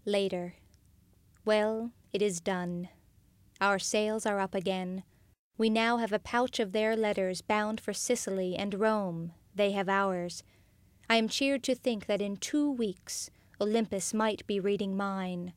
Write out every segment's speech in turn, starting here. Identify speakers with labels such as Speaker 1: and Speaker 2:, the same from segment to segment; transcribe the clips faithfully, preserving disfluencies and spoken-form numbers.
Speaker 1: Later. Well, it is done. Our sails are up again. We now have a pouch of their letters bound for Sicily and Rome. They have ours. I am cheered to think that in two weeks Olympus might be reading mine.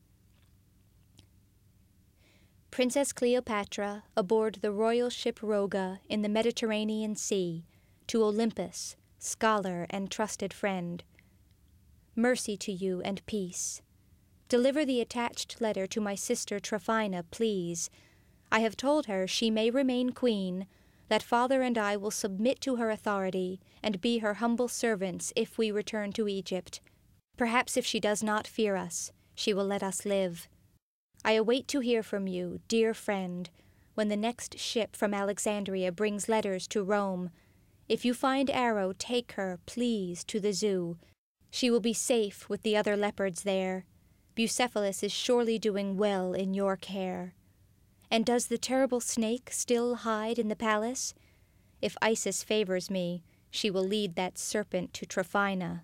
Speaker 1: Princess Cleopatra aboard the royal ship Rhoga in the Mediterranean Sea, to Olympus, scholar and trusted friend. Mercy to you and peace. Deliver the attached letter to my sister Tryphina, please. I have told her she may remain queen, that father and I will submit to her authority and be her humble servants if we return to Egypt. Perhaps if she does not fear us, she will let us live. I await to hear from you, dear friend, when the next ship from Alexandria brings letters to Rome. If you find Arrow, take her, please, to the zoo. She will be safe with the other leopards there. Bucephalus is surely doing well in your care. And does the terrible snake still hide in the palace? If Isis favors me, she will lead that serpent to Tryphina.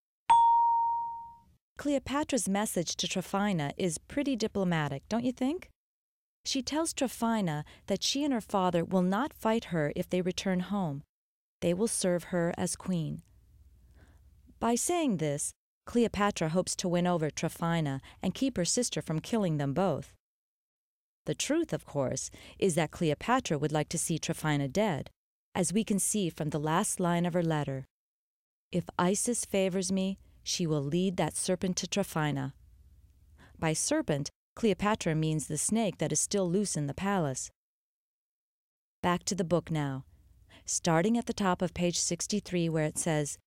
Speaker 2: Cleopatra's message to Tryphina is pretty diplomatic, don't you think? She tells Tryphina that she and her father will not fight her if they return home. They will serve her as queen. By saying this, Cleopatra hopes to win over Tryphina and keep her sister from killing them both. The truth, of course, is that Cleopatra would like to see Tryphina dead, as we can see from the last line of her letter. If Isis favors me, she will lead that serpent to Tryphina. By serpent, Cleopatra means the snake that is still loose in the palace. Back to the book now, starting at the top of page sixty-three where it says,